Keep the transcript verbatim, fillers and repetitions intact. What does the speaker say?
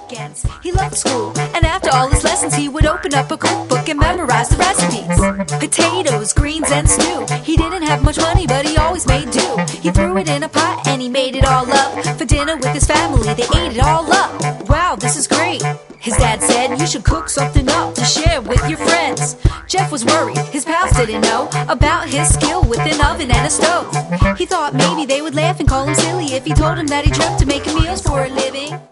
weekends. He loved school, and after all his lessons, he would open up a cookbook and memorize the recipes. Potatoes, greens, and stew. He didn't have much money, but he always made do. He threw it in a pot and he made it all up. For dinner with his family, they ate it all up. Wow, this is great. His dad said, you should cook something up to share with your friends. Jeff was worried, his pals didn't know about his skill with an oven and a stove. He thought maybe they would laugh and call him silly if he told him that he dreamt of making meals for a living.